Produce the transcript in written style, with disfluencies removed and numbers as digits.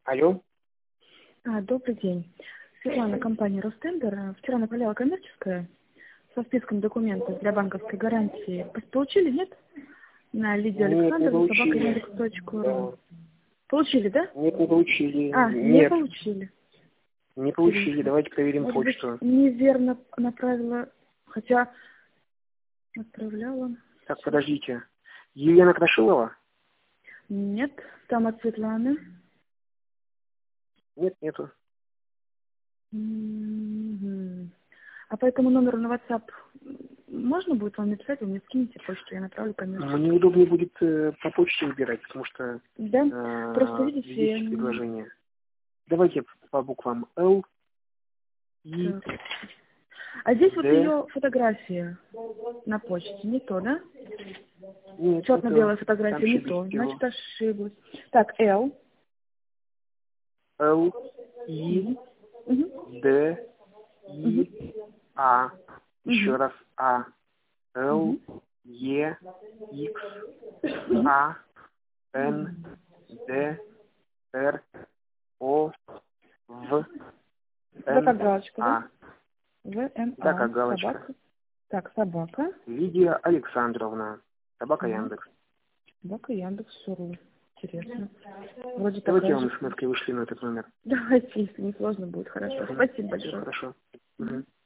Алло. Добрый день. Светлана, компания «Ростендер». Вчера направляла коммерческая со списком документов для банковской гарантии. Получили, нет? На Лидию Александровну, собака.яндекс.ру. Да. Получили, да? Нет, не получили. Не Нет, получили. не получили. Давайте проверим Может быть, почту. неверно направила, хотя отправляла. Так, подождите. Елена Крашилова? Нет, там от Светланы. Нет, нету. Мгм. А по этому номеру на WhatsApp можно будет вам написать, вы мне скинете почту, я направлю коммерческую. Мне удобнее будет по почте выбирать, потому что Да? Просто видите, есть предложение. Давайте по буквам Л, И, так. А здесь вот Д. ее фотография на почте, не то, да? Нет, Черно-белая там фотография, не то. ошиблись всего. Значит, ошиблась. Так, Л. Л, И, Угу. Д, Угу. И, А. Еще Угу. раз А. Л, Угу. Е, Х, А, Н, Д, Р, О, В, Да, как Н, галочка, да? А. Да, ВМА. как галочка. Собака. Так, собака. Лидия Александровна. Собака Ага. Яндекс. Собака Яндекс.ру. Интересно. Вроде Давайте я такая вам же. смс-кой вышлю на этот номер. Давайте, если не сложно будет. Хорошо. Спасибо Все большое. хорошо. Мгм. Мгм.